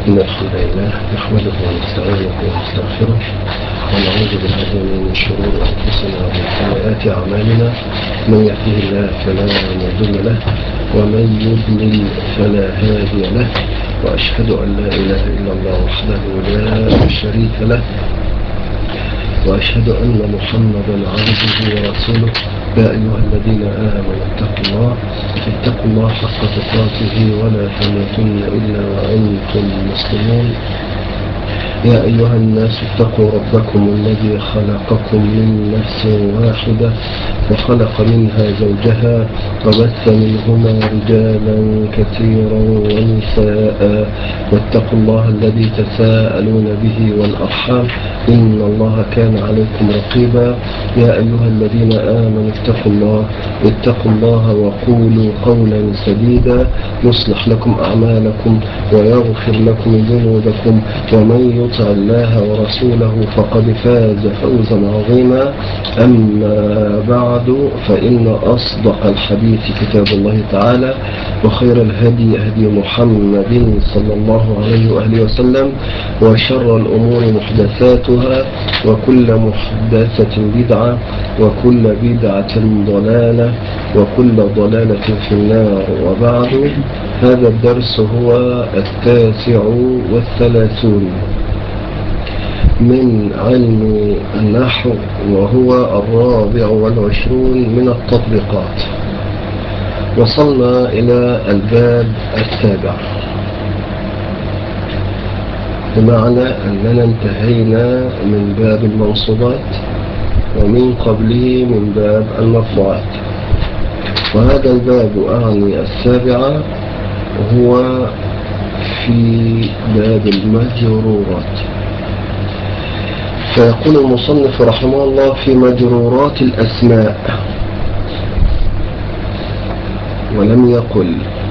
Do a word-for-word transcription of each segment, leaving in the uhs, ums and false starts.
إن الحمد لله نحمده ونستعينه ونستغفره ونعوذ بالله من شرور أنفسنا ومن سيئات أعمالنا. من يهده الله فلا مضل له ومن يضلل فلا هادي له، وأشهد أن لا إله إلا الله وحده لا شريك له، وأشهد أن محمدا عبده ورسوله. يا أيها الذين آمنوا اتقوا الله اتقوا الله حق تقاته ولا تموتن إلا وأنتم مسلمون. يا أيها الناس اتقوا ربكم الذي خلقكم من نفس واحدة وخلق منها زوجها وبث منهما رجالا كثيرا ونساء، واتقوا الله الذي تساءلون به والأرحام إن الله كان عليكم رقيبا. يا أيها الذين آمنوا اتقوا الله اتقوا الله وقولوا قولا سديدا يصلح لكم أعمالكم ويغفر لكم ذنوبكم، ومن يطع الله ورسوله فقد فاز فوزا عظيما. أما بعد، فإن أصدق الحديث كتاب الله تعالى، وخير الهدي هدي محمد صلى الله عليه وآله وسلم، وشر الأمور محدثاتها، وكل محدثة بدعة، وكل بدعة ضلالة، وكل ضلالة في النار. وبعد، هذا الدرس هو التاسع والثلاثون من علم النحو، وهو الرابع والعشرون من التطبيقات. وصلنا إلى الباب السابع، بمعنى أننا انتهينا من باب المنصوبات، ومن قبله من باب المرفوعات. وهذا الباب أعني السابعة هو في باب المجرورات. فيقول المصنف رحمه الله في مجرورات الأسماء، ولم يقل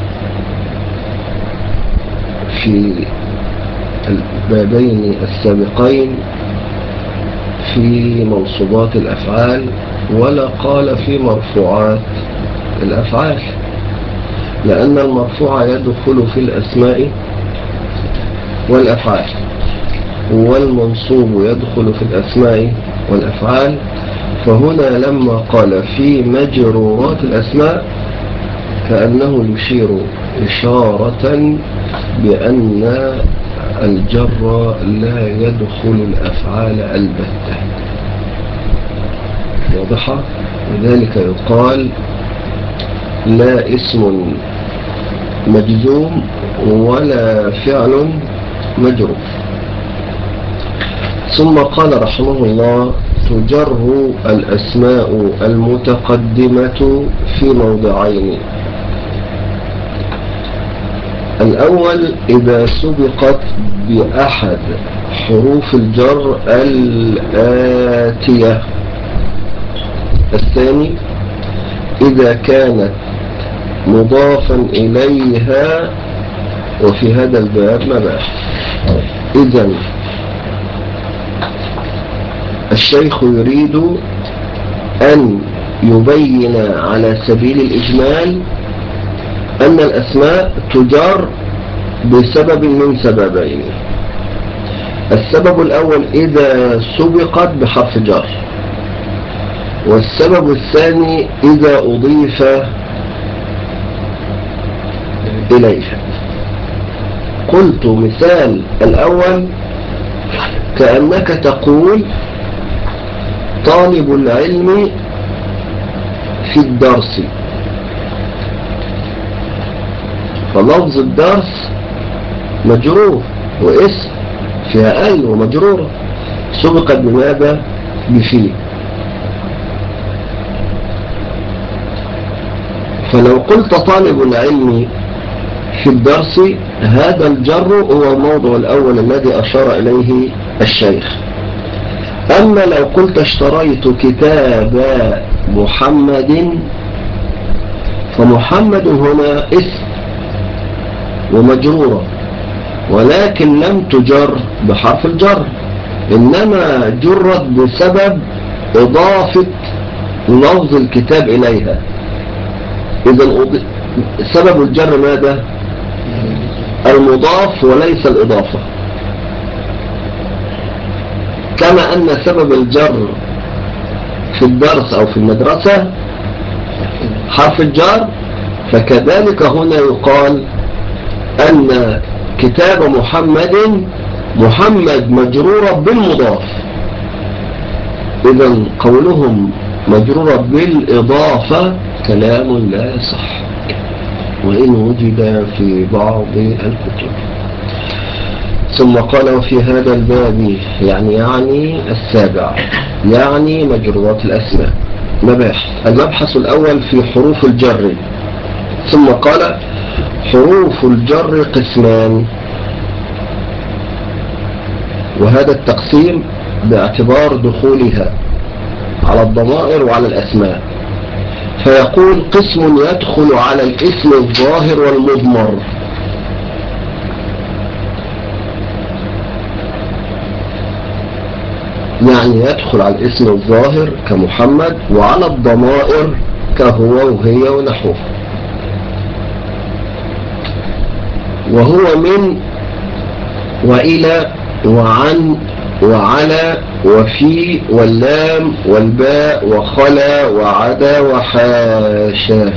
في البابين السابقين في منصوبات الأفعال، ولا قال في مرفوعات الأفعال، لأن المرفوع يدخل في الأسماء والأفعال، والمنصوب يدخل في الأسماء والأفعال. فهنا لما قال في مجرورات الأسماء كأنه يشير إشارة بأن الجر لا يدخل الأفعال البتة، واضحة؟ لذلك يقال لا اسم مجزوم ولا فعل مجرور. ثم قال رحمه الله تجر الأسماء المتقدمة في موضعين. الأول إذا سبقت بأحد حروف الجر الآتية. الثاني إذا كانت مضافا إليها، وفي هذا الباب مباحث. إذن الشيخ يريد أن يبين على سبيل الإجمال أن الأسماء تجر بسبب من سببين. السبب الأول إذا سبقت بحرف جر، والسبب الثاني إذا أضيف إليها. قلت مثال الأول كأنك تقول طالب العلم في الدرس، فلفظ الدرس مجرور واسم فيها ال ومجرورة، سبقت بماذا؟ بفيه. فلو قلت طالب العلم في الدرس، هذا الجر هو الموضوع الأول الذي أشار إليه الشيخ. أما لو قلت اشتريت كتاب محمد، فمحمد هنا اسم ومجرورة، ولكن لم تجر بحرف الجر، إنما جرت بسبب إضافة لفظ الكتاب إليها. إذن سبب الجر ماذا؟ المضاف وليس الإضافة، كما أن سبب الجر في الدرس أو في المدرسة حرف الجر، فكذلك هنا يقال أن كتاب محمد محمد مجرورة بالمضاف. إذن قولهم مجرورة بالإضافة كلام لا يصح، وإن وجد في بعض الكتب. ثم قال وفي هذا الباب يعني يعني السابع يعني مجرورات الأسماء مباحث. المبحث الأول في حروف الجر. ثم قال حروف الجر قسمان، وهذا التقسيم باعتبار دخولها على الضمائر وعلى الأسماء. فيقول قسم يدخل على الاسم الظاهر والمضمر، يعني يدخل على الاسم الظاهر كمحمد وعلى الضمائر كهو وهي ونحوه، وهو من وإلى وعن وعلى وفي واللام والباء وخلا وعدا وحاشا.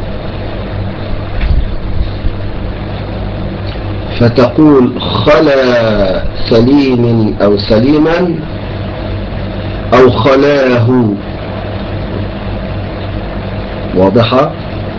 فتقول خلا سليم أو سليما أو خلاه. واضحة؟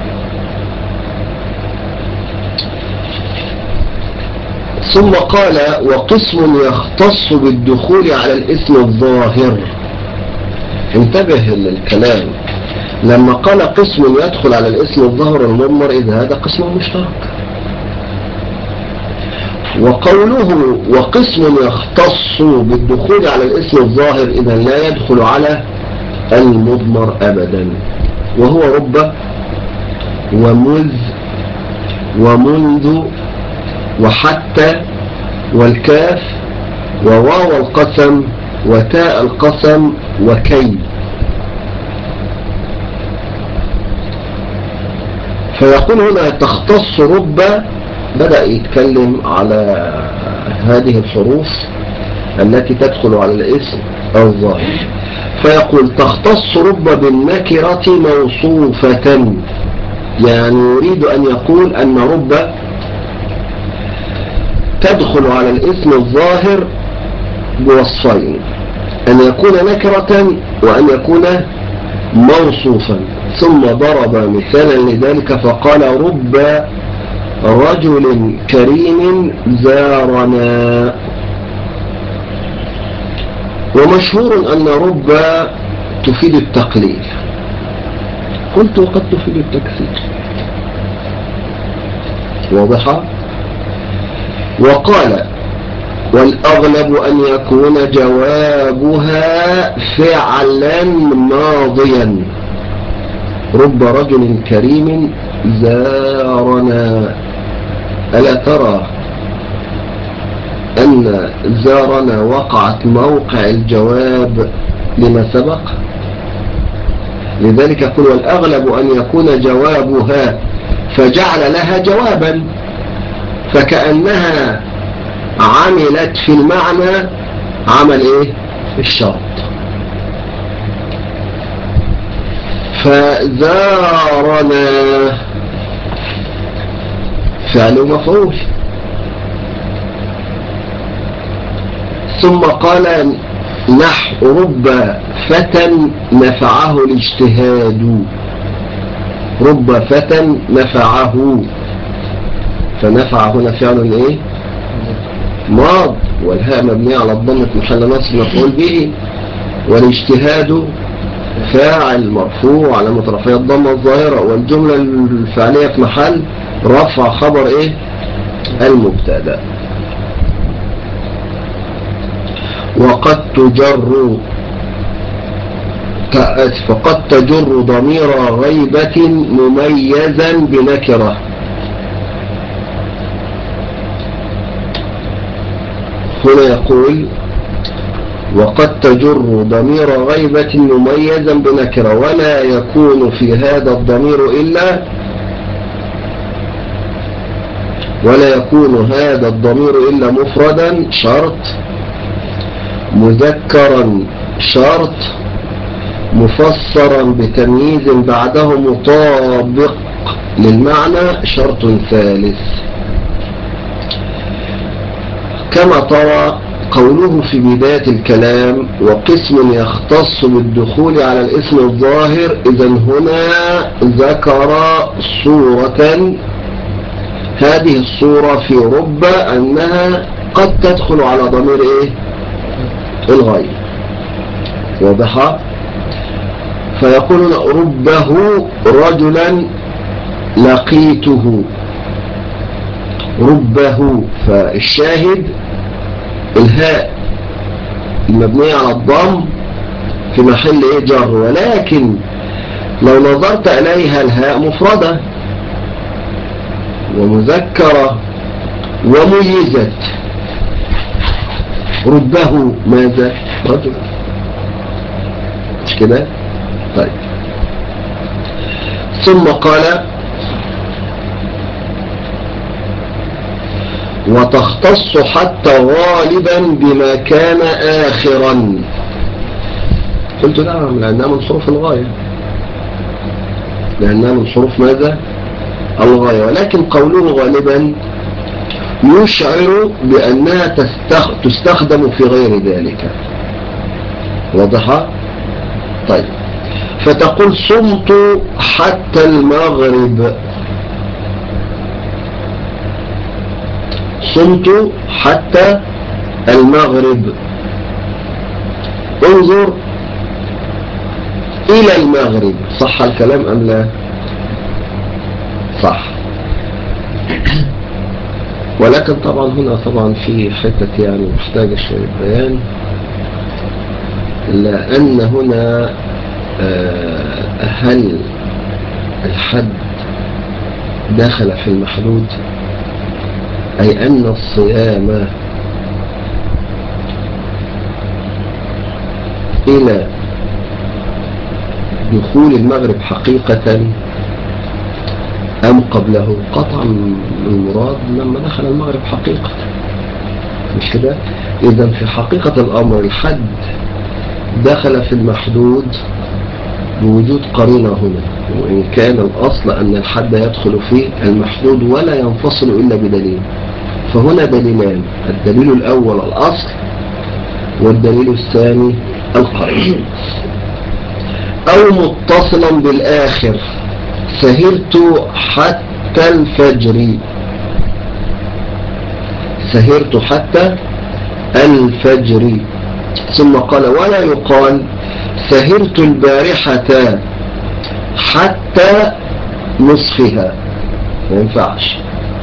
ثم قال وقسم يختص بالدخول على الاسم الظاهر. انتبه للكلام، لما قال قسم يدخل على الاسم الظاهر المضمر إذا هذا قسم مشترك، وقوله وقسم يختص بالدخول على الاسم الظاهر إذا لا يدخل على المضمر أبدا، وهو رب ومذ ومنذ وحتى والكاف وواو القسم وتاء القسم وكي. فيقول هنا تختص رب، بدأ يتكلم على هذه الحروف التي تدخل على الاسم الظاهر. فيقول تختص رب بالنكرة موصوفة، يعني يريد أن يقول أن رب تدخل على الاسم الظاهر بوصفين، أن يكون نكرة وأن يكون موصوفا. ثم ضرب مثالا لذلك فقال رب رجل كريم زارنا. ومشهور أن رب تفيد التقليل، قلت وقد تفيد التكثير. واضحة؟ وقال والأغلب أن يكون جوابها فعلا ماضيا. رب رجل كريم زارنا، ألا ترى أن زارنا وقعت موقع الجواب لما سبق؟ لذلك يقول والأغلب أن يكون جوابها، فجعل لها جوابا، فكأنها عملت في المعنى عمل ايه الشرط. فزارنا فعل مفعول. ثم قال نحو رب فتى نفعه الاجتهاد. رب فتى نفعه، فنفع هنا فعل ايه ماض، والهاء مبنية على الضمة محل نصب مفعول به، والاجتهاد فاعل مرفوع علامة رفعه الضمة الظاهرة، والجملة الفعلية في محل رفع خبر ايه المبتدا. وقد تجر فقد تجر ضمير غيبة مميزا بنكرة. هنا يقول وقد تجر ضمير غيبة مميزا بنكرة، ولا يكون في هذا الضمير إلا ولا يكون هذا الضمير إلا مفردا شرط، مذكرا شرط، مفسرا بتمييز بعده مطابق للمعنى شرط ثالث. كما ترى قوله في بداية الكلام وقسم يختص بالدخول على الاسم الظاهر، إذن هنا ذكر صورة، هذه الصورة في رب أنها قد تدخل على ضمير إيه؟ الغاية. واضحة؟ فيقولون ربه رجلا لقيته، ربه، فالشاهد الهاء المبنية على الضم في محل ايه؟ جر. ولكن لو نظرت إليها الهاء مفردة ومذكرة وميزت، ربه ماذا؟ رجل، مش كده؟ طيب، ثم قال وتختص حتى غالبا بما كان آخرا. قلت نعم، لأنها من حروف الغاية، لأنها من حروف ماذا؟ الغاية. ولكن قوله غالبا يشعر بأنها تستخدم في غير ذلك. واضحة؟ طيب، فتقول صمت حتى المغرب، صمت حتى المغرب، انظر إلى المغرب. صح الكلام أم لا؟ صح. ولكن طبعا هنا طبعا في حتة يعني محتاجة شوية بيان، لأن هنا هل الحد داخل في المحدود، أي أن الصيام إلى دخول المغرب حقيقة أم قبله؟ قطعا المراد لما دخل المغرب حقيقة، مش كده؟ إذن في حقيقة الأمر الحد دخل في المحدود بوجود قرينة هنا، وإن كان الأصل أن الحد يدخل في المحدود ولا ينفصل إلا بدليل. فهنا دليلان، الدليل الأول الأصل، والدليل الثاني القرينة. أو متصلا بالآخر، سهرت حتى الفجر، سهرت حتى الفجر. ثم قال ولا يقال سهرت البارحة حتى نصفها، ما ينفعش.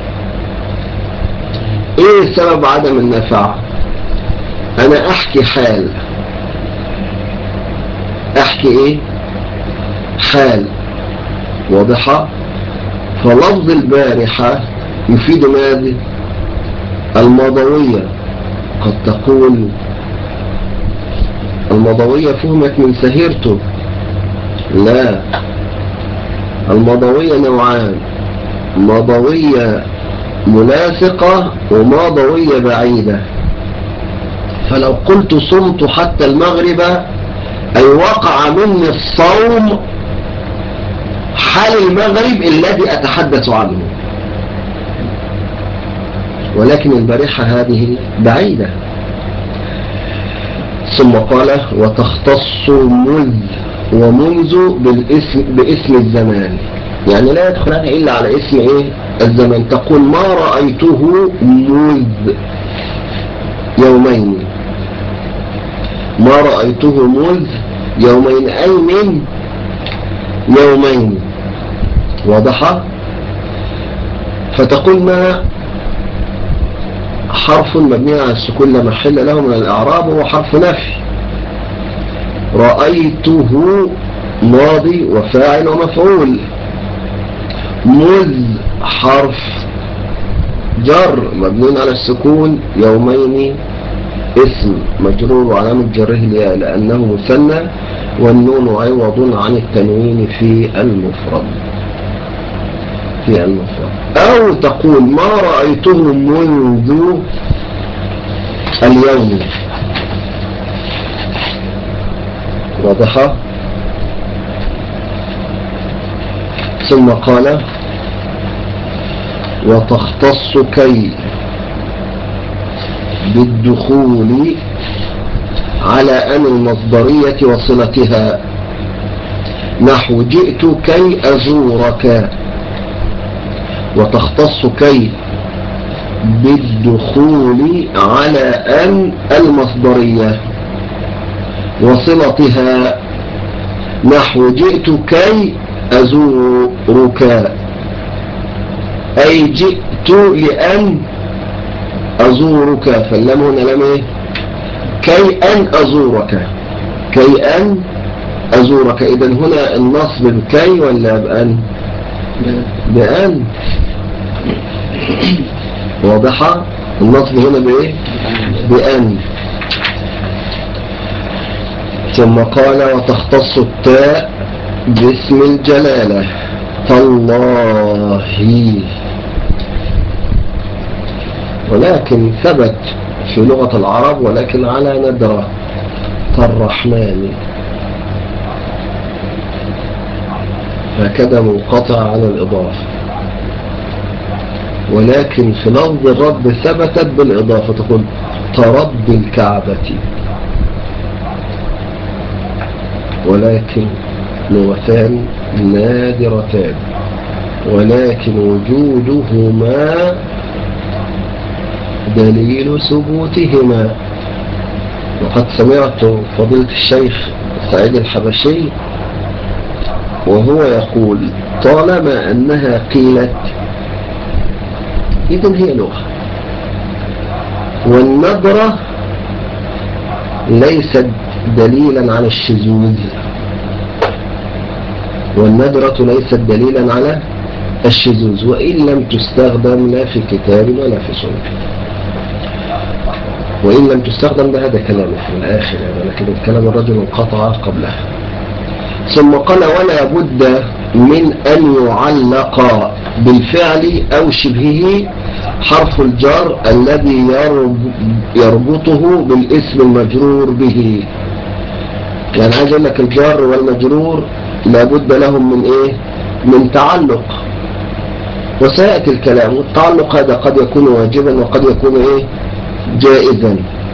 ايه سبب عدم النفع؟ انا احكي حال، احكي ايه؟ حال. واضحة؟ فلفظ البارحة يفيد ماذا؟ الماضوية. قد تقول الماضوية فهمت من سهرته، لا، الماضوية نوعان، ماضوية ملاصقة وماضوية بعيدة. فلو قلت صمت حتى المغرب أي وقع مني الصوم حال المغرب الذي أتحدث عنه، ولكن البارحة هذه بعيدة. ثم قال وتختص مذ ومنذ بالاسم باسم الزمان، يعني لا يدخلان إلا على اسم إيه؟ الزمان. تقول ما رأيته مذ يومين، ما رأيته مذ يومين أي من يومين. واضحة؟ فتقول ما حرف مبني على السكون لا محل له من الإعراب، وهو حرف نفي. رأيته ماضي وفاعل ومفعول، مذ حرف جر مبني على السكون، يومين اسم مجرور وعلامة جره الياء لأنه مثنى، والنون عوض عن التنوين في المفرد. في المفرد، أو تقول ما رأيته منذ اليوم. واضحة؟ ثم قال وتختص كي بالدخول على أن المصدرية وصلتها، نحو جئت كي أزورك. وتختص كي بالدخول على أن المصدرية وصلتها، نحو جئت كي أزورك، أي جئت لأن أزورك، فاللام هنا لام إيه؟ كي أن أزورك، كي أن أزورك. إذن هنا النصب بكي ولا بأن؟ بأن. واضحة؟ النصب هنا بإيه؟ بأن. ثم قال وتختص التاء باسم الجلالة، تالله، ولكن ثبت في لغة العرب ولكن على ندرة، كالرحمن، هكذا منقطع على الإضافة، ولكن في لفظ الرب ثبتت بالإضافة، تقول ترب الكعبة، ولكن لغتان نادرتان، ولكن وجودهما دليل ثبوتهما. وقد سمعت فضيلة الشيخ سعيد الحبشي وهو يقول طالما أنها قيلت إذن هي لغة، والنظرة ليست دليلا على الشذوذ، والندرة ليست دليلا على الشذوذ، وإن لم تستخدم لا في كتاب ولا في سنة، وإن لم تستخدم بهذا كلامه في الآخر يعني، لكن الكلام الرجل انقطع قبله. ثم قال ولا بد من أن يعلق بالفعل أو شبهه حرف الجر الذي يربطه بالاسم المجرور به. يعني عايز أقول لك الجر والمجرور لابد لهم من إيه؟ من تعلق، وسيأتي الكلام. والتعلق هذا قد يكون واجبا وقد يكون إيه؟ جائزا.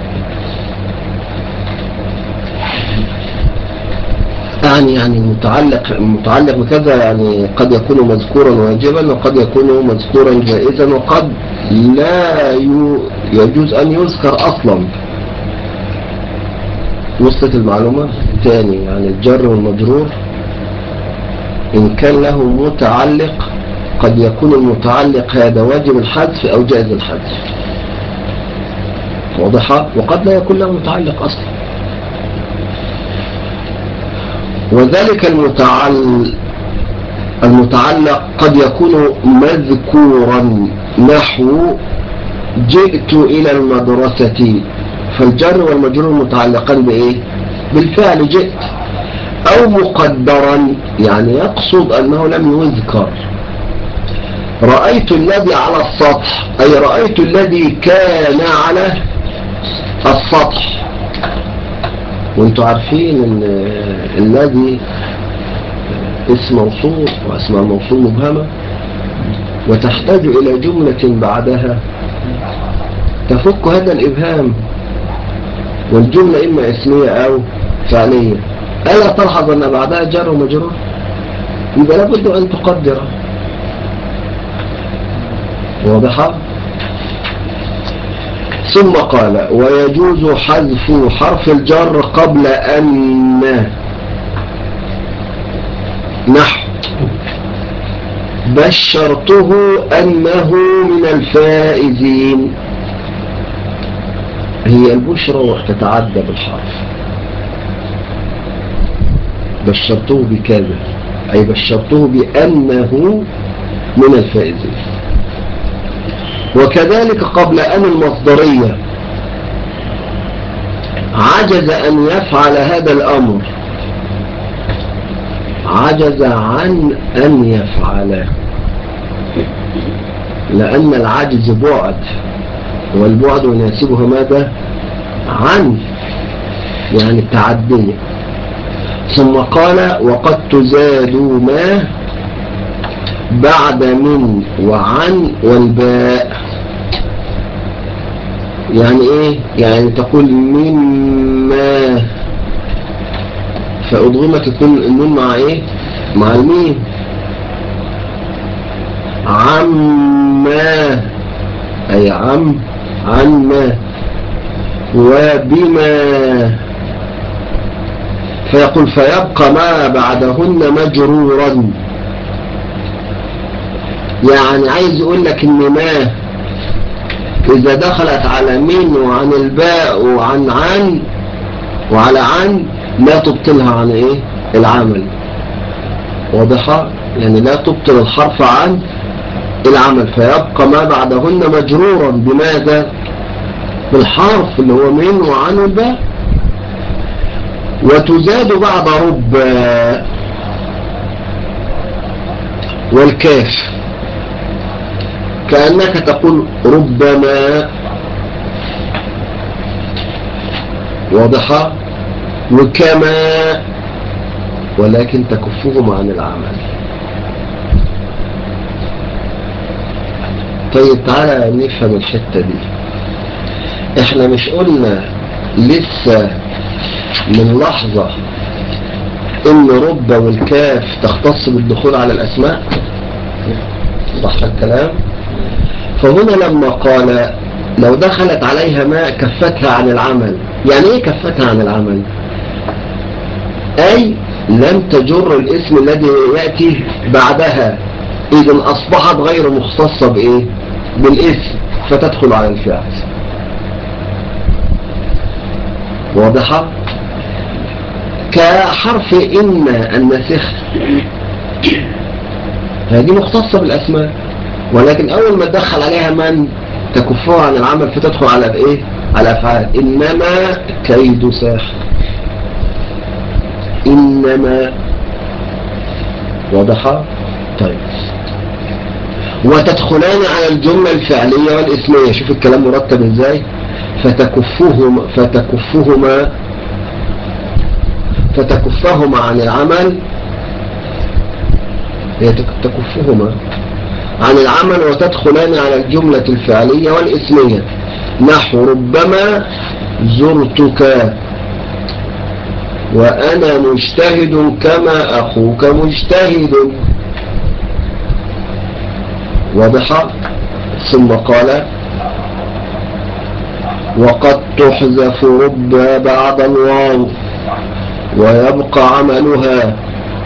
يعني يعني المتعلق المتعلق بكذا يعني قد يكون مذكورا واجبا وقد يكون مذكورا جائزا وقد لا يجوز أن يذكر أصلا. وصلت المعلومة؟ ثاني يعني الجر والمجرور إن كان له متعلق قد يكون المتعلق هذا واجب الحذف أو جائز الحذف، واضحة؟ وقد لا يكون له متعلق أصلا. وذلك المتعلق المتعلق قد يكون مذكورا، نحو جئت إلى المدرسة، فالجر والمجرور متعلقان بإيه؟ بالفعل جئت. أو مقدرا يعني يقصد أنه لم يذكر، رأيت الذي على السطح، أي رأيت الذي كان على السطح. وانتوا عارفين ان الذي اسم موصول واسماء موصول مبهمة، وتحتاج إلى جملة بعدها تفك هذا الإبهام، والجملة إما اسمية أو فعلية. ألا تلحظ أن بعدها جر ومجرور؟ يبقى لابد أن تقدر. واضحة؟ ثم قال ويجوز حذف حرف الجر قبل أن، نحو بشرته أنه من الفائزين. هي البشرى تتعدى بالحرف، بشرته بكذا أي بشرته بأنه من الفائزين. وكذلك قبل أن المصدرية عجز أن يفعل هذا الأمر، عجز عن أن يفعله، لأن العجز بعد، والبعد يناسبه ماذا؟ عن، يعني التعدية. ثم قال وقد تزاد ما بعد من وعن والباء. يعني ايه؟ يعني تقول مما، فأضغمت النون مع ايه؟ مع الميم. عما، أي عم عما، وبما، فيقول فيبقى ما بعدهن مجرورا. يعني عايز يقول لك ان ما اذا دخلت على من وعن الباء وعن عن وعلى عن لا تبطلها عن ايه؟ العمل. واضحة؟ يعني لا تبطل الحرف عن العمل، فيبقى ما بعدهن مجرورا بماذا؟ بالحرف اللي هو من وعن الباء. وتزاد بعد رب والكاف، كأنك تقول ربما. واضحة؟ وكما، ولكن تكفهم عن العمل. طيب تعالى نفهم الحتة دي. احنا مش قلنا لسه من لحظة ان رب والكاف تختص بالدخول على الاسماء؟ صح الكلام؟ فهنا لما قال لو دخلت عليها ما كفتها عن العمل، يعني ايه كفتها عن العمل؟ اي لم تجر الاسم الذي يأتي بعدها، اذن اصبحت غير مختصة بايه؟ بالاسم، فتدخل على الفعل. واضحة؟ كحرف إن النسخ، هذه مختصة بالأسماء، ولكن أول ما تدخل عليها من تكفها عن العمل فتدخل على الإيه؟ على الأفعال. إنما كيد ساحر، إنما. واضحة؟ طيب. وتدخلان على الجملة الفعلية والاسمية. شوف الكلام مرتب إزاي. فتكفهما فتكفهما فتكفهما عن العمل، هي تكفهما عن العمل، وتدخلان على الجملة الفعلية والاسمية. نحو ربما زرتك وأنا مجتهد كما أخوك مجتهد. واضحة؟ ثم قال وقد تحذف رب بعد الواو ويبقى عملها.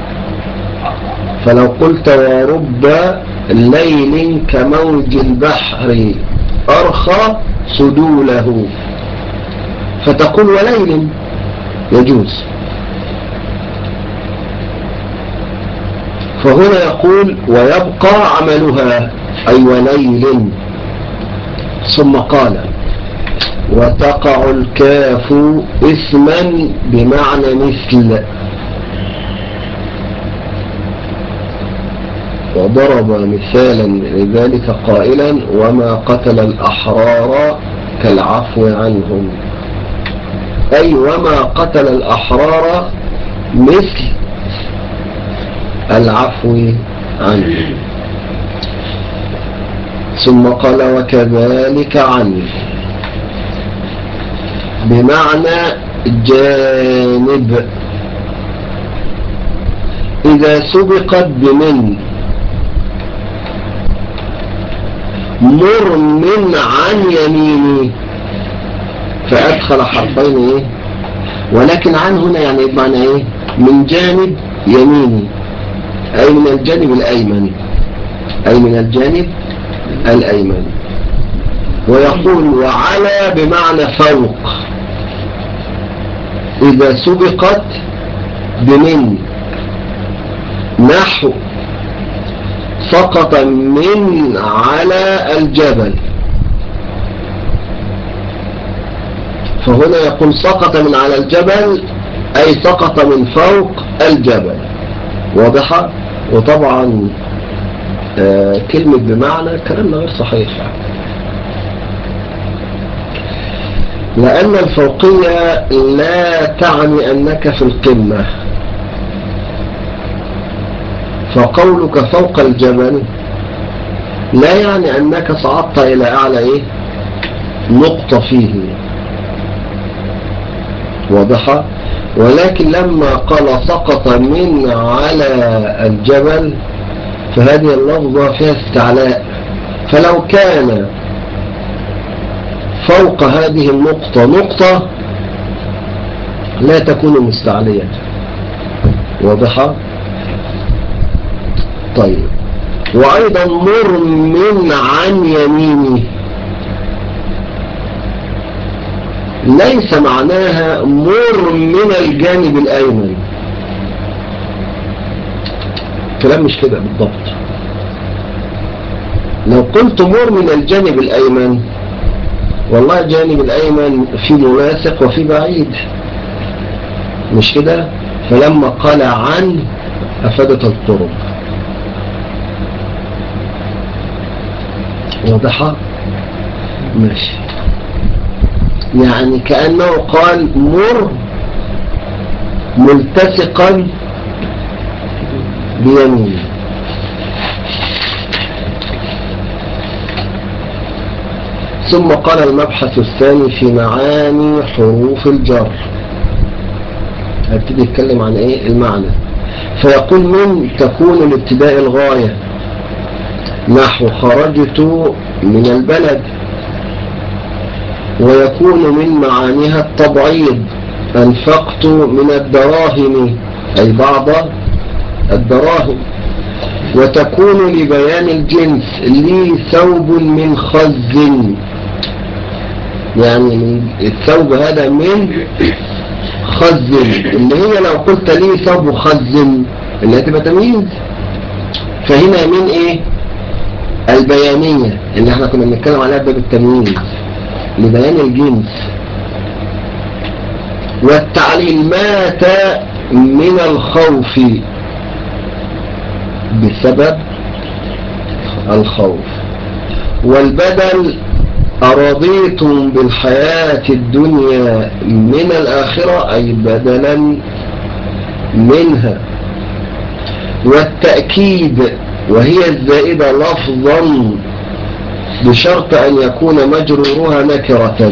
فلو قلت ورب ليل كموج البحر أرخى سدوله، فتقول وليل، يجوز. فهنا يقول ويبقى عملها أي وليل. ثم قال وتقع الكاف اسما بمعنى مثل، وضرب مثالا لذلك قائلا وما قتل الأحرار كالعفو عنهم، أي وما قتل الأحرار مثل العفو عنهم. ثم قال وكذلك عنه بمعنى جانب إذا سبقت بمن مر من عن يميني، فأدخل حرفين إيه؟ ولكن عن هنا يعني بمعنى إيه؟ من جانب يميني، أي من الجانب الأيمن، أي من الجانب الأيمن. ويقول وعلى بمعنى فوق إذا سبقت بمن، نحو سقط من على الجبل. فهنا يقول سقط من على الجبل أي سقط من فوق الجبل. واضحة؟ وطبعا آه كلمة بمعنى الكلام غير صحيح، لأن الفوقية لا تعني أنك في القمة، فقولك فوق الجبل لا يعني أنك صعدت إلى أعلى إيه؟ نقطة فيه، واضحة. ولكن لما قال سقط من على الجبل فهذه اللفظة فيها استعلاء، فلو كان فوق هذه النقطة نقطة لا تكون مستعلية، واضحة. طيب، وأيضا مر من عن يمينه ليس معناها مر من الجانب الأيمن، كلام مش كده بالضبط. لو قلت مر من الجانب الأيمن، والله الجانب الأيمن في ملاصق وفي بعيد، مش كده؟ فلما قال عن أفادت القرب، واضحة؟ ماشي، يعني كأنه قال مر ملتصقا بيمينه. ثم قال المبحث الثاني في معاني حروف الجر، هبتدي يتكلم عن ايه؟ المعنى. فيقول من تكون الابتداء الغاية، نحو خرجت من البلد، ويكون من معانيها التبعيض، أنفقت من الدراهم أي بعض الدراهم. وتكون لبيان الجنس، لي ثوب من خز، يعني الثوب هذا من خز، اللي هي لو قلت لي ثوب خز اللي هتبقى تمييز، فهنا من ايه؟ البيانية اللي احنا كنا بنتكلم عليها باب التمييز، لبيان الجنس. والتعليل مات من الخوف بسبب الخوف. والبدل أرضيتم بالحياة الدنيا من الآخرة أي بدلا منها. والتأكيد وهي الزائدة لفظا بشرط أن يكون مجرورها نكرة،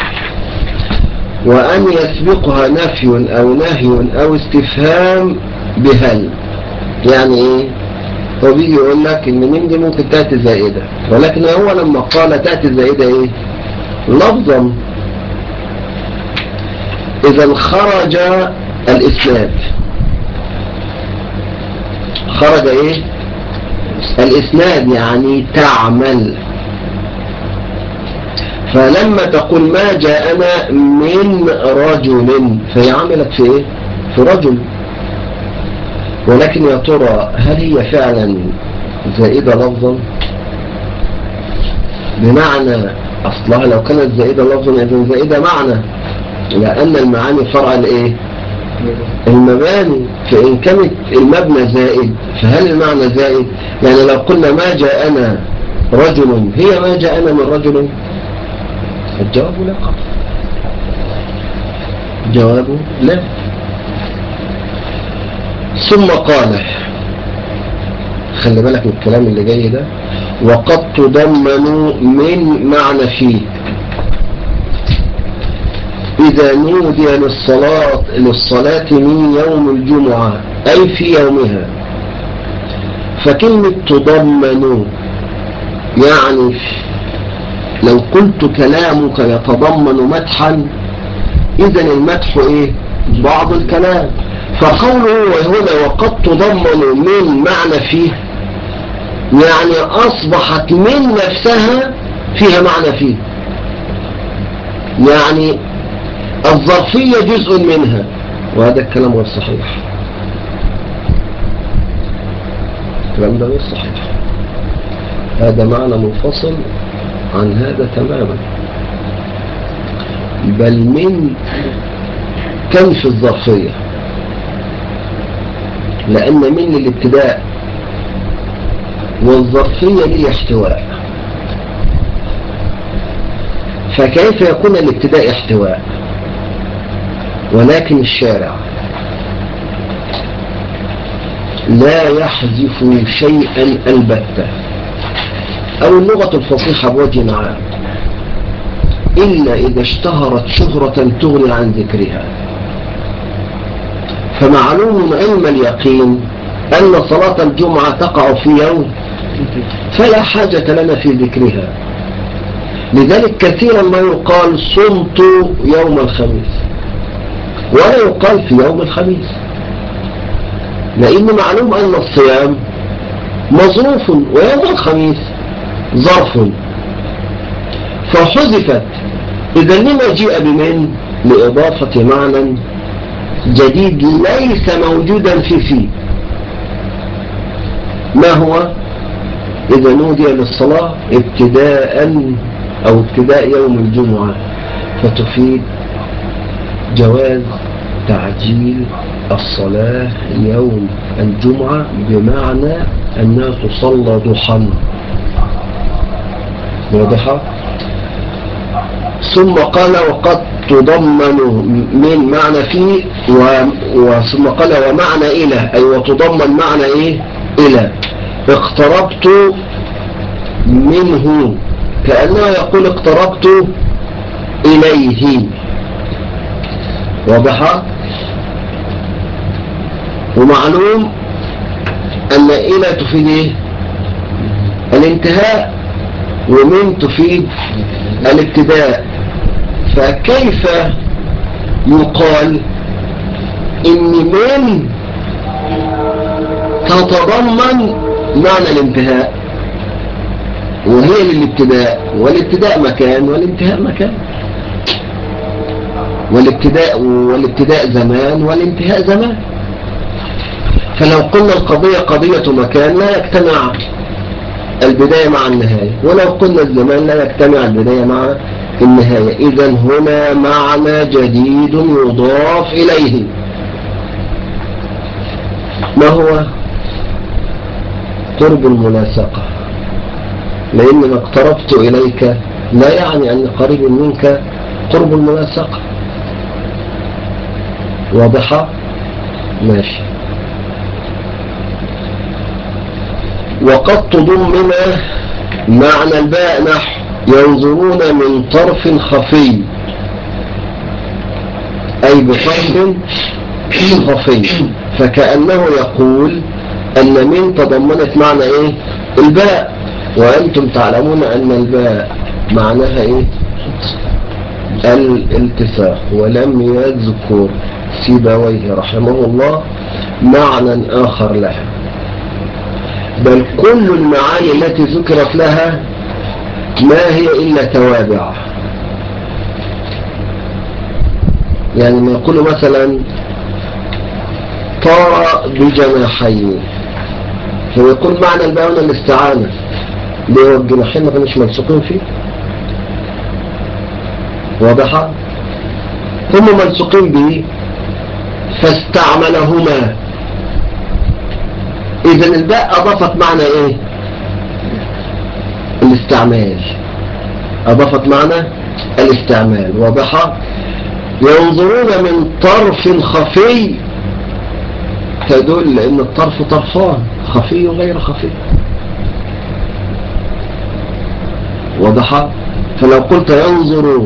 وأن يسبقها نفي أو نهي أو استفهام بهل. يعني إيه؟ هو بيجي يقول لك إن من دي ممكن تأتي زائدة، ولكن هو لما قال تأتي زائدة إيه؟ لفظا. إذا خرج الإسناد، خرج إيه؟ الإسناد يعني تعمل. فلما تقول ما جاءنا من رجل فهي عملت في إيه؟ في رجل. ولكن يا ترى هل هي فعلا زائدة لفظا؟ بمعنى أصلها لو كانت زائدة لفظا إذن زائدة معنى، لأن المعاني فرع الإيه؟ المباني. فإن كانت المبنى زائد فهل المعنى زائد؟ يعني لو قلنا ما جاءنا رجل هي ما جاءنا من رجل؟ الجواب لا. الجواب لا. ثم قال، خلي بالك من الكلام اللي جاي ده، وقد تضمن من معنى فيه إذا نودي للصلاة للصلاة من يوم الجمعة أي في يومها. فكلمة تضمن يعني لو قلت كلامك يتضمن مدحا إذن المدح إيه؟ بعض الكلام. فقوله هنا وقد تضمن من معنى فيه يعني أصبحت من نفسها فيها معنى فيه، يعني الظرفية جزء منها، وهذا الكلام غير صحيح. الكلام ده غير صحيح، هذا معنى منفصل عن هذا تماما. بل من كنف الظرفية، لأن من الابتداء والظرفية دي احتواء، فكيف يكون الابتداء احتواء؟ ولكن الشارع لا يحذف شيئا البتة، أو اللغة الفصيحة بوجه عام، إلا إذا اشتهرت شهرة تغني عن ذكرها. فمعلوم علم اليقين أن صلاة الجمعة تقع في يوم، فلا حاجة لنا في ذكرها. لذلك كثيرا ما يقال صمت يوم الخميس، ولا يقال في يوم الخميس، لأن معلوم أن الصيام مظروف ويوم الخميس ظرف، فحذفت. إذا لما جاء بمن؟ لإضافة معنى جديد ليس موجودا في فيه. ما هو؟ إذا نودي للصلاة ابتداء أو ابتداء يوم الجمعة، فتفيد جواز تعجيل الصلاة يوم الجمعة، بمعنى أنها تصلى ضحى. واضحة؟ ثم قال وقد تضمن من معنى فيه، وثم قال ومعنى إلى، أي وتضمن معنى إيه؟ إلى. اقتربت منه، كأنه يقول اقتربت إليه. واضحة؟ ومعلوم أن إلى تفيد إيه؟ الانتهاء، ومن تفيد الابتداء. فكيف يقال إن من تتضمن معنى الانتهاء وهي للابتداء، والابتداء مكان والانتهاء مكان، والابتداء والابتداء زمان والانتهاء زمان. فلو قلنا القضية قضية مكان لا يجتمع البداية مع النهاية، ولو قلنا الزمان لا يجتمع البداية مع النهاية. إذا هنا معنى جديد يضاف إليه. ما هو؟ قرب الملاصقة، لأن ما اقتربت إليك لا يعني أن قريب منك قرب الملاصقة. واضحة؟ ماشي. وقد تضمن معنى الباء نحو ينظرون من طرف خفي، أي بطرف خفي، فكأنه يقول أن من تضمنت معنى إيه؟ الباء، وأنتم تعلمون أن الباء معناها إيه؟ الالتصاق. ولم يذكر سيبويه رحمه الله معنى آخر لها، بل كل المعاني التي ذكرت لها ما هي إلا توابع. يعني ما يقول مثلا طار بجناحين، فيقول معنى الباء هنا الاستعانة، اللي هو الجناحين ما كانوش ملصقين فيه. واضحة؟ هم ملصقين به فاستعملهما. إذن الباء أضافت معنى إيه؟ الاستعمال، أضافت معنى الاستعمال. واضحة؟ ينظرون من طرف خفي تدل أن الطرف طرفان، خفي وغير خفي. واضحة؟ فلو قلت ينظر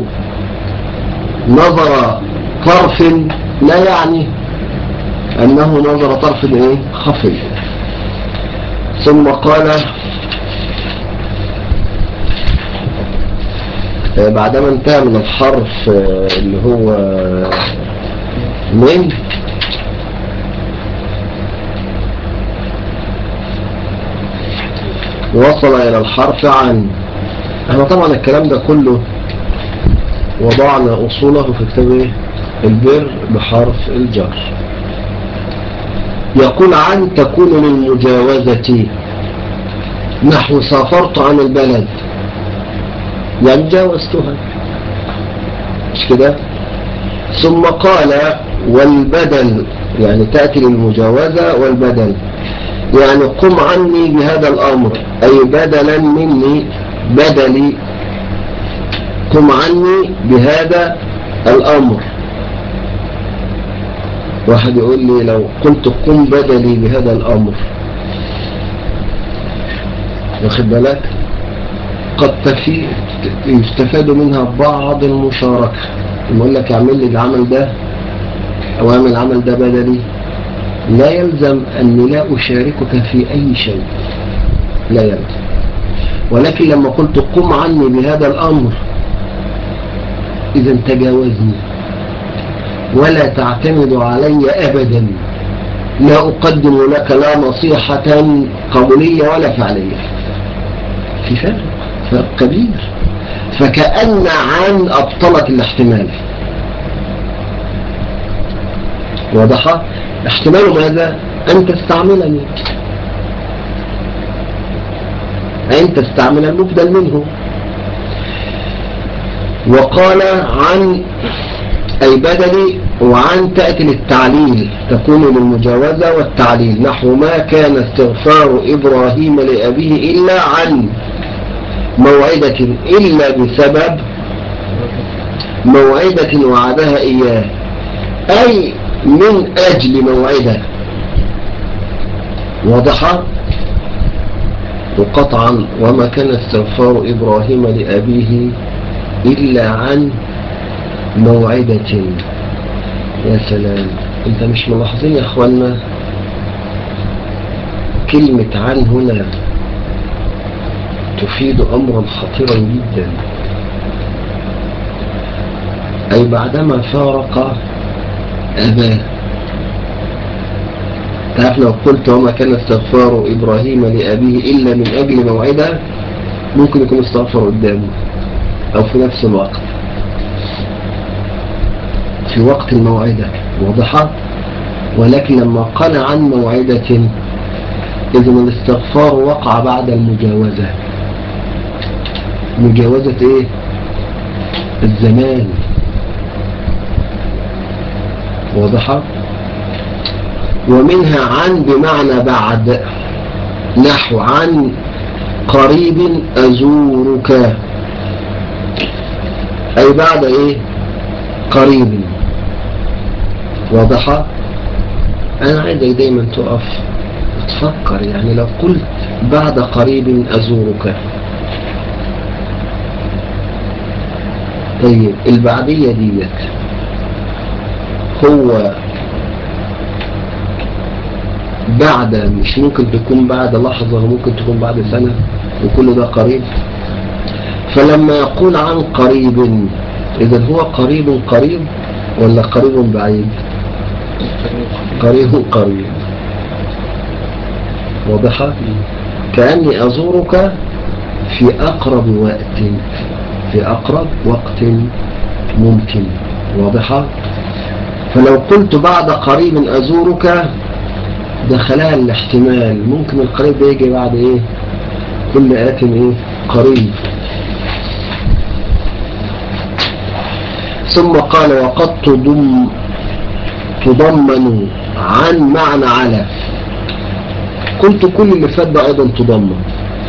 نظر طرف لا يعني أنه نظر طرف إيه؟ خفي. ثم قال بعدما انتهى من الحرف اللي هو من، وصل إلى الحرف عن. احنا طبعا الكلام ده كله وضعنا أصوله في كتاب البر بحرف الجر. يقول عن تكون للمجاوزة، نحو سافرت عن البلد، يعني جاوزتها، مش كده؟ ثم قال والبدل، يعني تأتي للمجاوزة والبدل، يعني قم عني بهذا الأمر، أي بدلا مني، بدلي، قم عني بهذا الأمر. واحد يقول لي لو قلت قم بدلي بهذا الأمر، واخد بالك، قد تفي يستفاد منها بعض المشاركة. يقول لك اعمل لي العمل ده أو اعمل العمل ده بدلي، لا يلزم أني لا أشاركك في أي شيء، لا يلزم. ولكن لما قلت قم عني بهذا الأمر، إذا تجاوزني ولا تعتمد علي أبدا، لا أقدم لك لا نصيحة قولية ولا فعلية. في فرق، فرق كبير. فكأن عن أبطلت الاحتمال. واضحة؟ احتمال ماذا؟ أن تستعملني، أن تستعمل المبدل منه. وقال عن أي بدلي، وعن تأتي للتعليل، تكون للمجاوزة والتعليل. نحو ما كان استغفار إبراهيم لأبيه إلا عن موعدة، إلا بسبب موعدة وعدها إياه، أي من أجل موعدة. واضحة؟ وقطعا وما كان استغفار إبراهيم لأبيه إلا عن موعدة. يا سلام، انت مش ملاحظين يا اخوانا كلمة عن هنا تفيد أمرا خطيرا جدا؟ أي بعدما فارق أباه. تعرف لو قلت وما كان استغفار إبراهيم لأبيه إلا من أجل موعدة، ممكن يكون استغفر قدامه أو في نفس الوقت، في وقت الموعدة. واضحة؟ ولكن لما قال عن موعدة، إذن الاستغفار وقع بعد المجاوزة. مجاوزة إيه؟ الزمان. واضحة؟ ومنها عن بمعنى بعد، نحو عن قريب أزورك، أي بعد إيه؟ قريب. واضحة؟ أنا عايزك دايما تقف تفكر، يعني لو قلت بعد قريب أزورك، طيب البعدية ديت هو بعد، مش ممكن تكون بعد لحظة وممكن تكون بعد سنة، وكل ده قريب. فلما يقول عن قريب، إذا هو قريب قريب ولا قريب بعيد؟ قريب قريب. واضحة؟ كأني أزورك في أقرب وقت، في أقرب وقت ممكن. واضحة؟ فلو قلت بعد قريب أزورك، دخلها الاحتمال، ممكن القريب ده يجي بعد إيه؟ كل آت إيه؟ قريب. ثم قال وقد تضم تضمن عن معنى على. قلت كل اللي فات ده أيضا تضمن،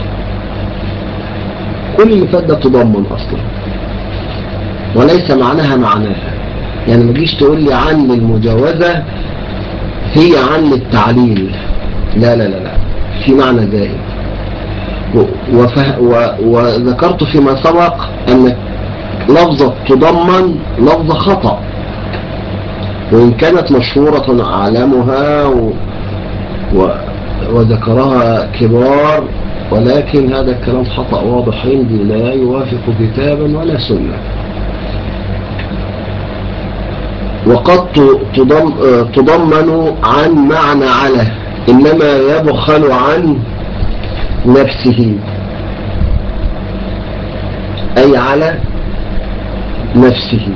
كل اللي فات ده تضمن أصلا، وليس معناها معناها. يعني ما تجيش تقول لي عن المجاوزة هي عن التعليل، لا لا لا لا، في معنى زائد. وذكرت فيما سبق أن لفظة تضمن لفظة خطأ، وإن كانت مشهورة أعلامها و... و... وذكرها كبار، ولكن هذا الكلام خطأ واضح عندي، لا يوافق كتابا ولا سنة. وقد تضم... تضمن عن معنى على، إنما يبخل عن نفسه، أي على نفسه.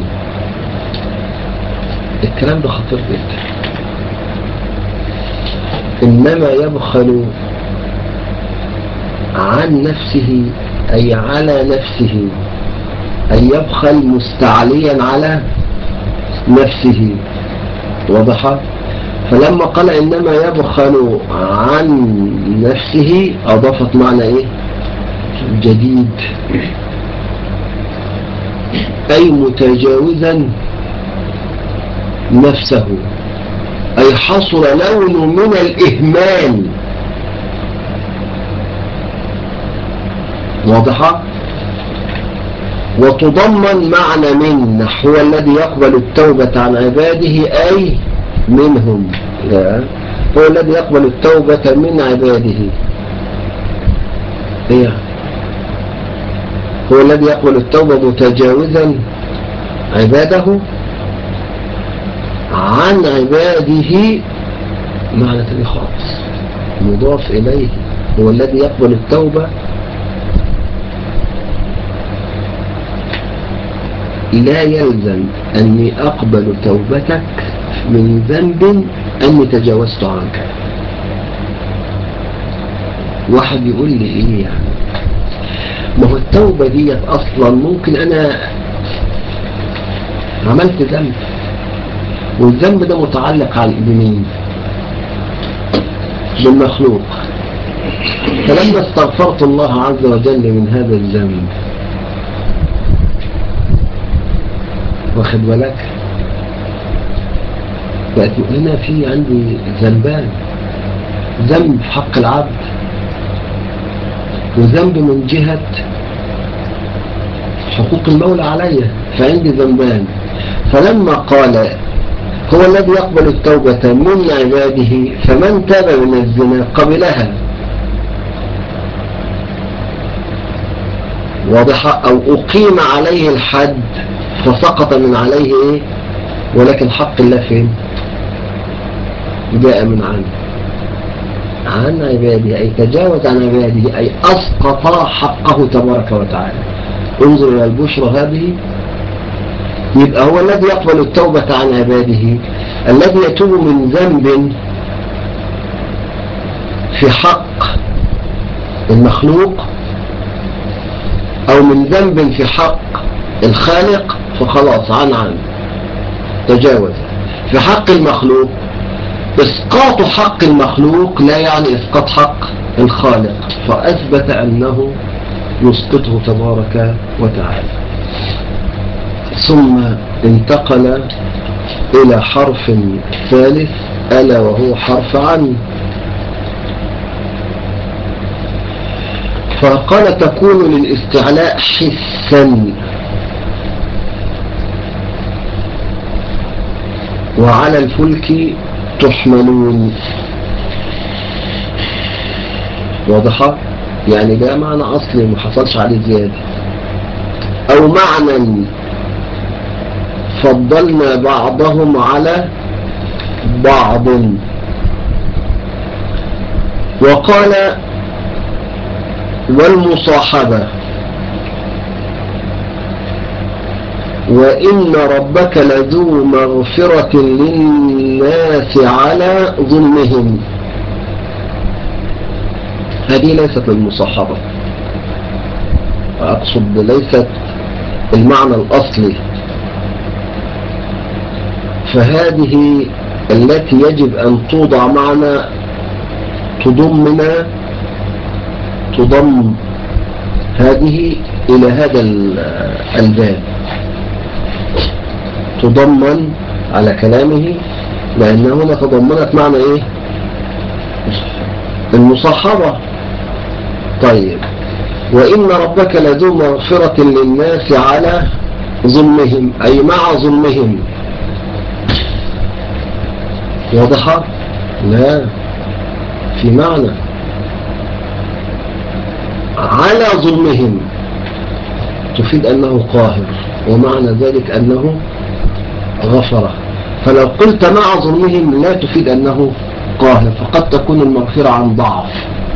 الكلام ده خطير جدا. إنما يبخل عن نفسه أي على نفسه، أي يبخل مستعليا على نفسه. واضحة؟ فلما قال إنما يبخل عن نفسه أضافت معنى إيه جديد، أي متجاوزا نفسه، أي حصل لون من الإهمال. واضحة؟ وتضمن معنى من هو الذي يقبل التوبة عن عباده أي منهم، لا هو الذي يقبل التوبة من عباده، هي هو الذي يقبل التوبة متجاوزا عباده عن عباده، معنى تاني خالص مضاف إليه. هو الذي يقبل التوبة لا يلزم أني أقبل توبتك من ذنب أني تجاوزت عنك. واحد يقول لي إيه يعني؟ ما هو التوبة دي أصلا ممكن أنا عملت ذنب، والذنب ده متعلق على بمين؟ بالمخلوق. فلما استغفرت الله عز وجل من هذا الذنب، واخد بالك، بقت هنا في عندي ذنبان، ذنب في حق العبد وذنب من جهة حقوق المولى علي، فعندي ذنبان. فلما قال هو الذي يقبل التوبة من عباده، فمن تاب من الزنا قبلها، واضحة، أو أقيم عليه الحد فسقط من عليه إيه، ولكن حق الله فين؟ جاء من عنه عن عباده، أي تجاوز عن عباده، أي أسقط حقه تبارك وتعالى. انظر إلى البشرى هذه. يبقى هو الذي يقبل التوبة عن عباده الذي يتوب من ذنب في حق المخلوق أو من ذنب في حق الخالق، فخلاص عن عن تجاوز. في حق المخلوق إسقاط حق المخلوق لا يعني إسقاط حق الخالق، فأثبت أنه يسقطه تبارك وتعالى. ثم انتقل إلى حرف ثالث ألا وهو حرف عن. فقال تكون للاستعلاء حسا، وعلى الفلك تحملون. واضحة؟ يعني ده معنى أصلي ما حصلش عليه زيادة، أو معنى فضلنا بعضهم على بعض. وقال والمصاحبة وإن ربك لذو مغفرة للناس على ظلمهم. هذه ليست للمصاحبة، أقصد ليست المعنى الأصلي، فهذه التي يجب أن توضع معنا تضمنا تضم هذه إلى هذا الباب، تضمن على كلامه، لأنه هنا تضمنت معنى إيه؟ المصاحبة. طيب، وإن ربك لذو مغفرة للناس على ظلمهم، أي مع ظلمهم. واضحة؟ لا، في معنى على ظلمهم تفيد أنه قاهر، ومعنى ذلك أنه غفر. فلو قلت مع ظلمهم لا تفيد أنه قاهر، فقد تكون المغفرة عن ضعف.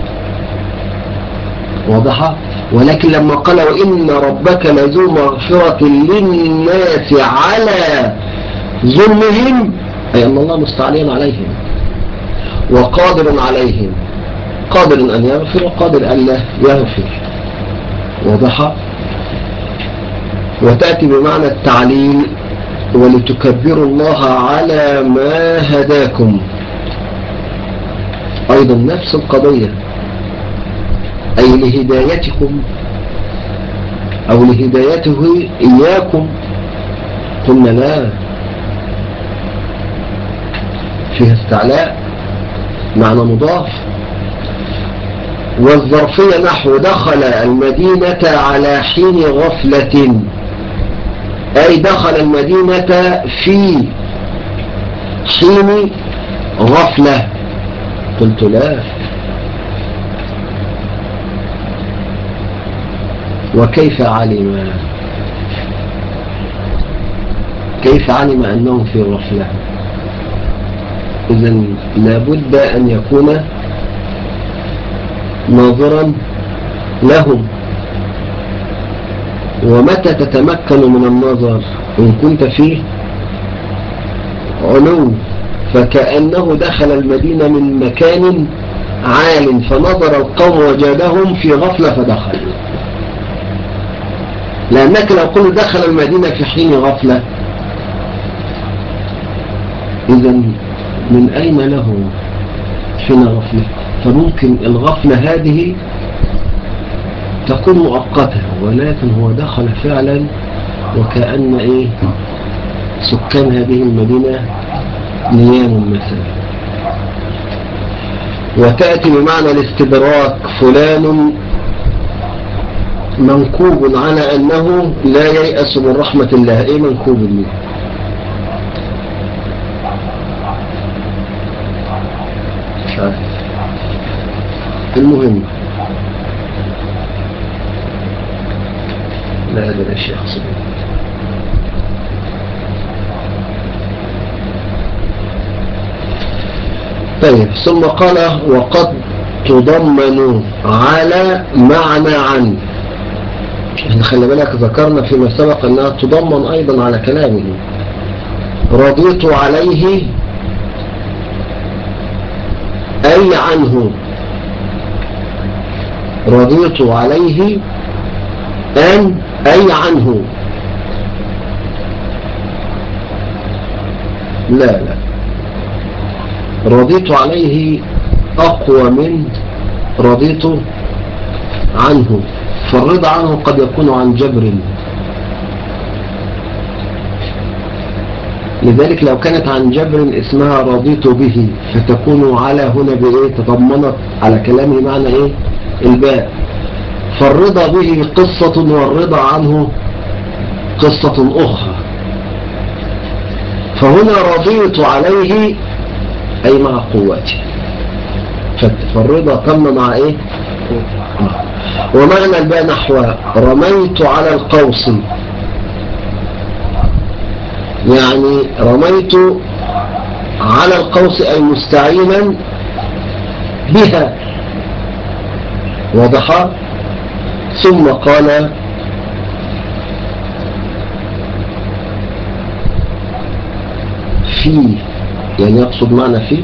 واضحة؟ ولكن لما قال وإن ربك لذو مغفرة للناس على ظلمهم، أي أن الله مستعلين عليهم وقادر عليهم، قادر أن يغفر وقادر أن لا يغفر. واضحة؟ وتأتي بمعنى التعليل ولتكبروا الله على ما هداكم. أيضا نفس القضية، أي لهدايتكم أو لهدايته إياكم. قلنا لا، فيها استعلاء معنى مضاف. والظرفية نحو دخل المدينة على حين غفلة، أي دخل المدينة في حين غفلة. قلت لا. وكيف علم كيف علم أنهم في غفلة؟ إذن لابد أن يكون ناظرا لهم. ومتى تتمكن من النظر؟ إن كنت فيه علو، فكأنه دخل المدينة من مكان عال فنظر القوم وجدهم في غفلة فدخل. لأنك لو قلت دخل المدينة في حين غفلة، إذن من أين له حين غفلة؟ فممكن الغفلة هذه تكون مؤقتة، ولكن هو دخل فعلا وكأن إيه سكان هذه المدينة نيام مثلا. وتأتي بمعنى الاستدراك، فلان منكوب على أنه لا ييأس من رحمة الله. إيه منكوب ليه؟ مش عارف. المهم لا هذا الأشياء حصل. طيب، ثم قال وقد تضمن على معنى عن. احنا خلي بالك ذكرنا فيما سبق انها تضمن ايضا على كلامه. رضيت عليه اي عنه، رضيت عليه ان اي عنه. لا لا، رضيت عليه اقوى من رضيت عنه. فالرضا عنه قد يكون عن جبر، لذلك لو كانت عن جبر اسمها رضيت به، فتكون على هنا بإيه؟ تضمنت على كلامه معنى إيه؟ الباء. فالرضا به قصة والرضا عنه قصة أخرى. فهنا رضيت عليه أي مع قوتي، فالرضا تم مع إيه؟ ومعنى الباء نحو رميت على القوس، يعني رميت على القوس أي مستعينا بها. واضح؟ ثم قال في، يعني يقصد معنى في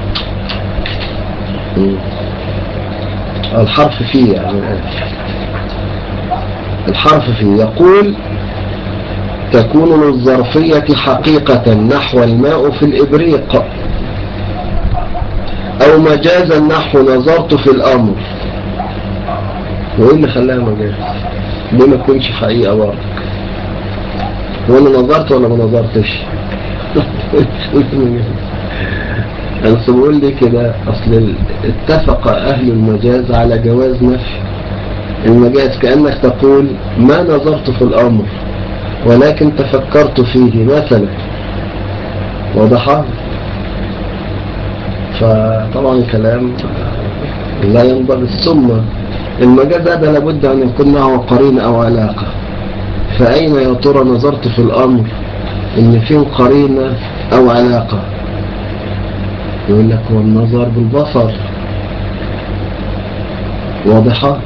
الحرف في، يعني الحرف في يقول تكون للظرفية حقيقة نحو الماء في الإبريق، أو مجازا نحو نظرت في الأمر. وإيه اللي خلاها مجاز؟ ليه ما تكونش حقيقة برضك؟ وأنا نظرت ولا ما نظرتش؟ أنا بقول لي كده، أصل اتفق أهل المجاز على جواز نفي المجاز، كأنك تقول ما نظرت في الأمر ولكن تفكرت فيه مثلا. واضح؟ فطبعا كلام لا ينضبط. ثم المجاز هذا لابد أن يكون معه قرين أو علاقة. فأين يا ترى نظرت في الأمر إن فيه قرينة أو علاقة؟ يقول لك هو النظر بالبصر. واضحة؟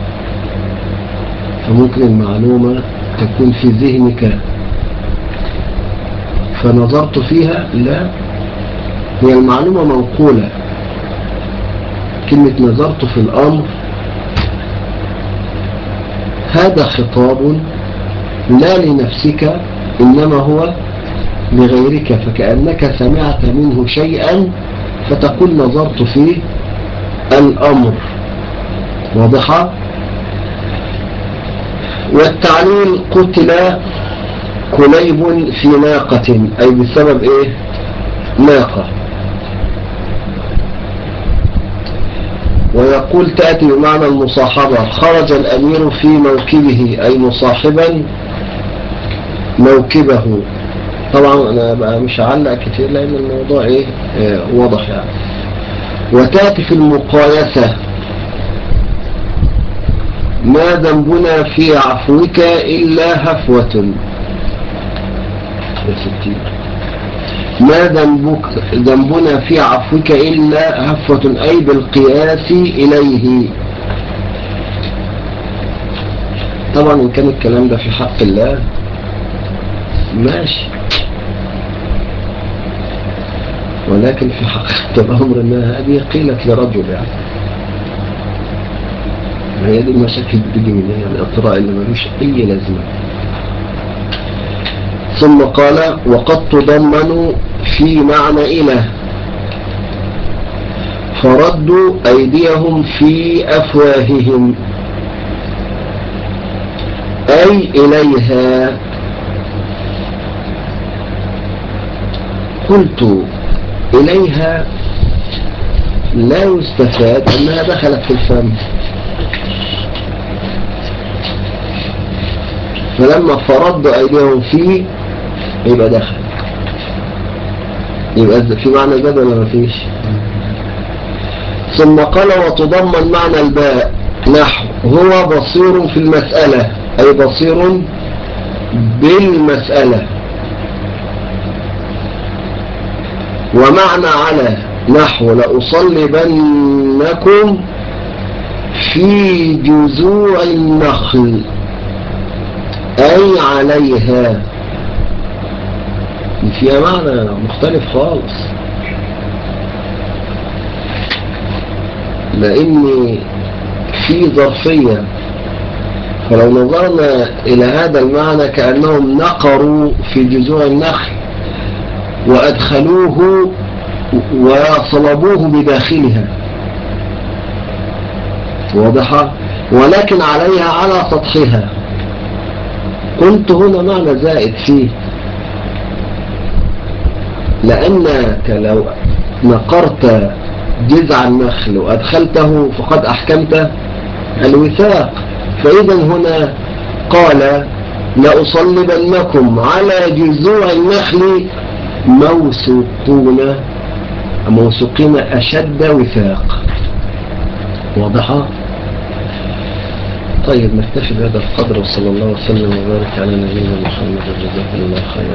فممكن المعلومة تكون في ذهنك فنظرت فيها، لا، هي المعلومة منقولة. كلمة نظرت في الأمر هذا خطاب لا لنفسك إنما هو لغيرك، فكأنك سمعت منه شيئا فتقول نظرت فيه الأمر. واضحة؟ والتعليل قتل كليب في ناقة، أي بسبب إيه؟ ناقة. ويقول تأتي بمعنى المصاحبة، خرج الأمير في موكبه، أي مصاحبا موكبه. طبعا أنا بقى مش هعلق كتير لأن الموضوع إيه آه واضح يعني. وتأتي في المقايسة، ما ذنبنا في عفوك إلا هفوة. يا ستين، ما ذنبك ذنبنا في عفوك إلا هفوة، أي بالقياس إليه. طبعا إن كان الكلام ده في حق الله ماشي، ولكن في حقيقة الأمر أنها هذه قيلت لرجل يعني. هي دي المشاكل بتيجي من هي الإطراء اللي ملوش أي لازمة. ثم قال وقد تضمنوا في معنى إله، فردوا أيديهم في أفواههم، أي إليها. قلت إليها لا يستفاد أنها دخلت في الفم، فلما فردوا أيديهم فيه يبقى دخل، يبقى في معنى زاد ولا ما فيش؟ ثم قال وتضمن معنى الباء، نحو هو بصير في المسألة، أي بصير بالمسألة. ومعنى على، نحو لأصلبنكم في جذوع النخل، أي عليها. فيها معنى مختلف خالص، لأن في ظرفية، فلو نظرنا إلى هذا المعنى كأنهم نقروا في جذوع النخل وأدخلوه وصلبوه بداخلها. واضحة؟ ولكن عليها على سطحها. قلت هنا معنى زائد فيه، لأنك لو نقرت جذع النخل وأدخلته فقد أحكمت الوثاق. فإذا هنا قال لأصلبنكم على جذوع النخل موثوقون موثوقين أشد وثاق. واضحة؟ طيب نكتفي بهذا القدر، وصلى الله وسلم وبارك على نبينا محمد. جزاكم الله خيرا.